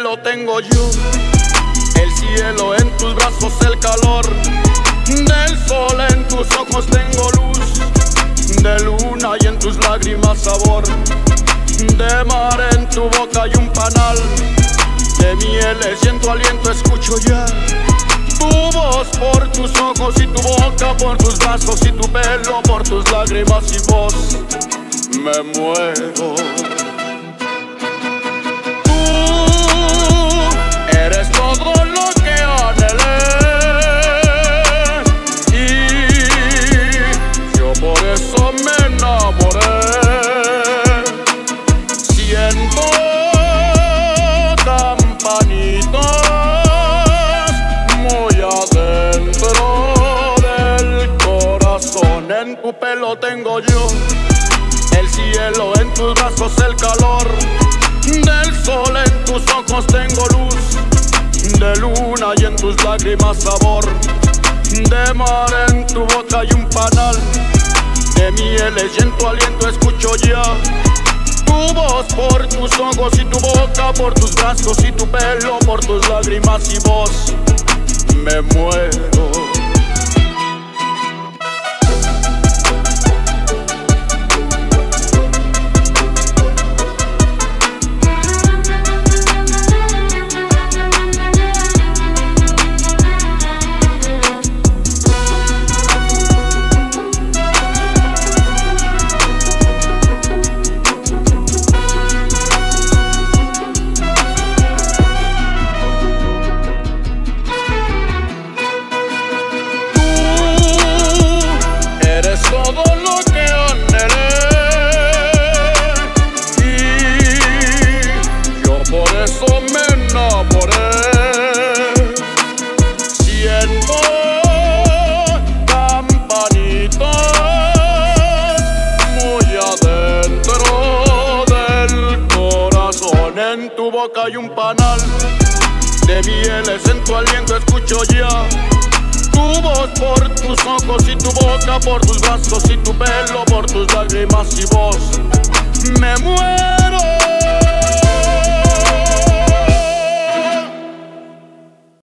pelo tengo yo, el cielo en tus brazos, el calor del sol en tus ojos tengo luz, de luna y en tus lágrimas sabor, de mar en tu boca y un panal de mieles y en tu aliento escucho ya tu voz por tus ojos y tu boca, por tus brazos y tu pelo, por tus lágrimas y voz. Me muero. Tú eres todo lo que anhelé y yo por eso me enamoré. Siento campanitas muy adentro del corazón. En tu pelo tengo yo el cielo, en tus brazos el calor del sol, en tus ojos tengo luz, de luna y en tus lágrimas sabor, de mar en tu boca y un panal de mieles y en tu aliento escucho ya tu voz por tus ojos y tu boca, por tus brazos y tu pelo, por tus lágrimas y voz. Me muero. Todo lo que anhelé y yo por eso me enamoré. Siento campanitas muy adentro del corazón. En tu boca hay un panal de mieles, en tu aliento escucho ya tu voz por tus ojos y tu boca, por tus brazos y tu pelo, por tus lágrimas y voz. Me muero.